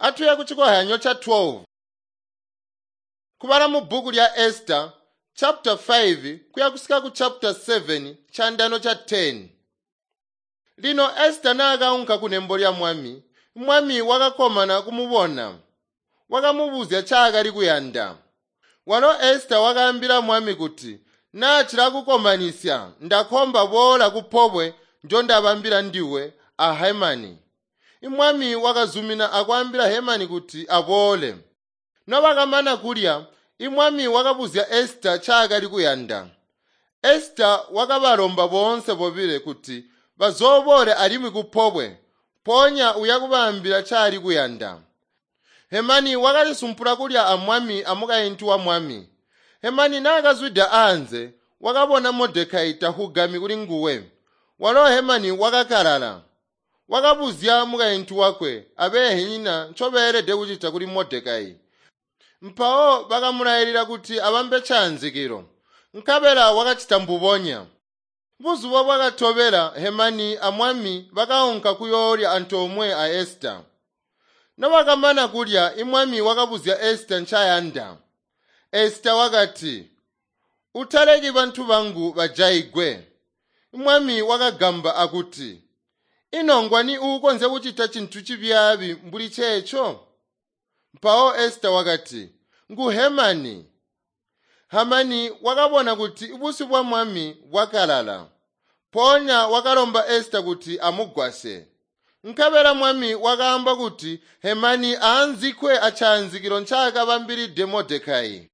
atuye ku chikohanyo cha 12 kubala mu buku lya Esther chapter 5 kuyakusika ku chapter 7 chandano cha 10. Lino Esther nakaunka kunembo lya mwami. Mwami wakakomana kumubona wakamubuzya chakali kuyanda. Wano Esther wakambira mwami kuti nachira kukomanisya ndakhomba bola kuphobwe njo ndabambira ndiwe a Hamani. Mwami wakazumina akwambira Hamani kuti abole. No wakamana kulya mwami wakabuzya Esther chakali kuyanda. Esther wakabalomba bonse bobile kuti bazobole alimwi kuphobwe ponya uyakubambira chali kuyanda. Hamani wakalisumphula kulya amwami amukayintu wa mwami. Hamani nakazwida anze wakabona Mordekai tahugami kuli nguwe. Walo Hamani wakakalala wakabuzya mukayintu wakwe abehina nchoberede kuchita kuli Mordekai. Mpawo bakamulayirira kuti abambe chanzikiro. Nkabela wakachita mbubonya. Buzuwa bwakatobera Hamani amwami bakaonka kuyolya anthu omwe a Esther. Nawakamana kulya mwami wakabuzya Esther nchayanda. Esther wakati utaleki bantu bangu bajayigwe. Mwami wakagamba akuti inongwani ukonze kuchita chinthu chibyabi mbuli checho. Mpawo Esther wakati ngu Hamani. Hamani wakabona kuti ubusi bwa mwami wakalala. Ponya wakalomba Esther kuti amugwase. Nkabela mwami wakamba kuti Hamani anzikwe achanzikiro nchaka bambiride Mordekai.